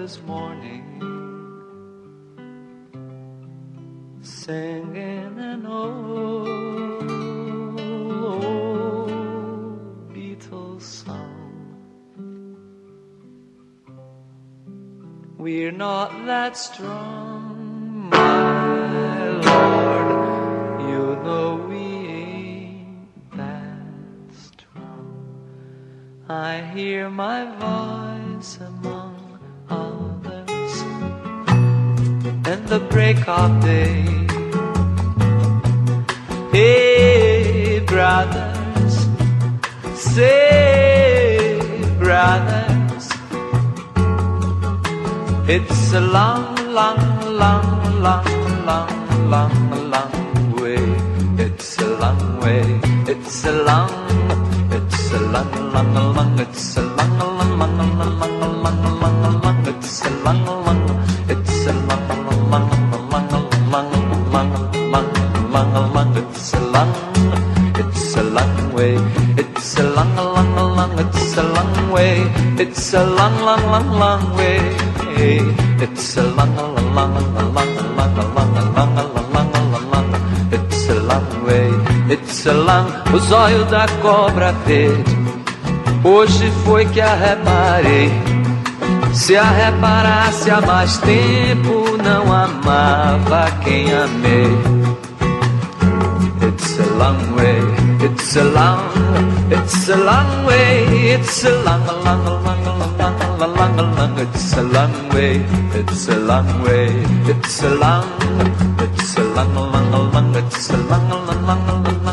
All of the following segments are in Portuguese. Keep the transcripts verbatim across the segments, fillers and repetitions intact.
this morning, singing an old, old Beatles song. We're not that strong, my Lord, you know we ain't that strong. I hear my voice among others in the break of day. Hey, brothers, say, brothers, it's a long, long, long, long, long, long, long way. It's a long way. It's a long, it's a long, long, long, it's a long, long, long, long, long, long, long, long, it's a long, long, it's a long, long, long, long, long, long, long, long, it's a long, it's a long way. It's a long, long, long, it's a long way. It's a long, long, long, long way. It's a long, long, long, long, long, long, long, long, long, long, it's a long way. It's a long. O zóio da cobra verde, hoje foi que a reparei. Se a reparasse há mais tempo, não amava quem amei. It's a long way. It's a long, it's a long way. It's a long, long, long, long, long, long, long, it's a long way. It's a long way. It's a long, it's a long, long, long, it's a long, long, long, long, long, long,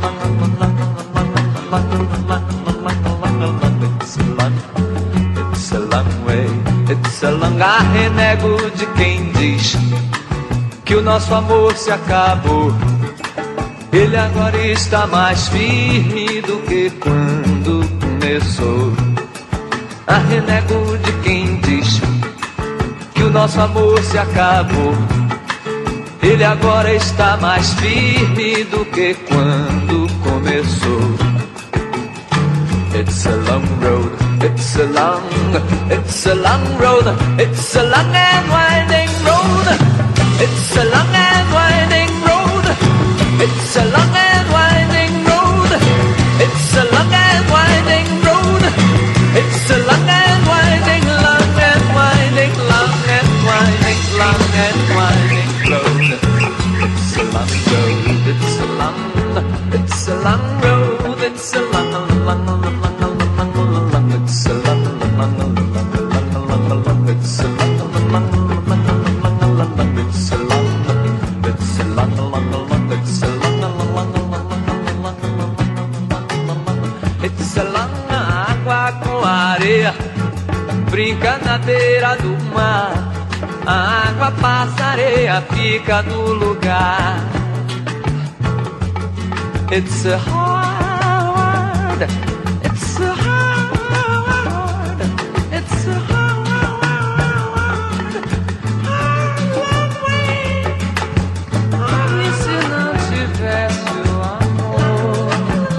it's a long way. It's a long. Arrenego de quem diz que o nosso amor se acabou. Ele agora está mais firme do que quando começou. Arrenego de quem diz que o nosso amor se acabou. Ele agora está mais firme do que quando começou. It's a long road, it's a long, it's a long road, it's a long and winding road. It's a long and winding road. It's a long and winding road. It's a long and winding road. It's a long and winding, long and winding, long and winding, long and winding road. It's a long road. It's a long, it's a long road. It's a long, long, long, long, long, long, long. It's a long, long, long, long, long, long. It's a long, long, long, long, long, long. It's a long, it's a long, long, long. It's a long, long, long, long. It's a long. Água com areia brinca na beira do mar. A água passa, areia fica no lugar. It's a hard, it's a hard, it's a hard, hard way. E se não tivesse o amor?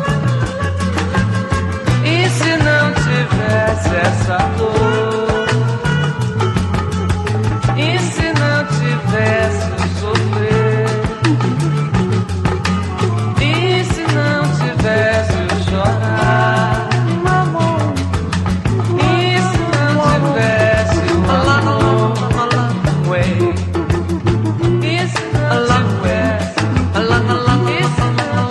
E se não tivesse essa dor? E se não tivesse o sofrer? E se não tivesse o chorar, amor? E se não tivesse o amor? Way. E se não tivesse a long, a long, e se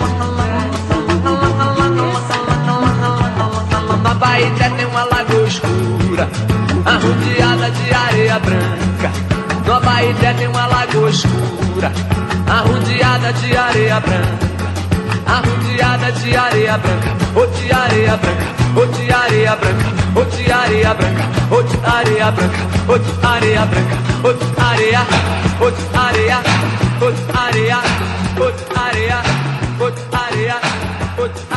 não na Baité tem uma lagoa escura, arrodeada de areia branca. No Baité tem uma lagoa escura, arrodeada de areia branca. Arrodeada de areia branca, oh de areia branca, oh de areia branca, oh de areia branca, oh de areia branca, oh de areia branca, oh de areia, oh de areia, oh de areia, oh de areia, oh de areia, oh de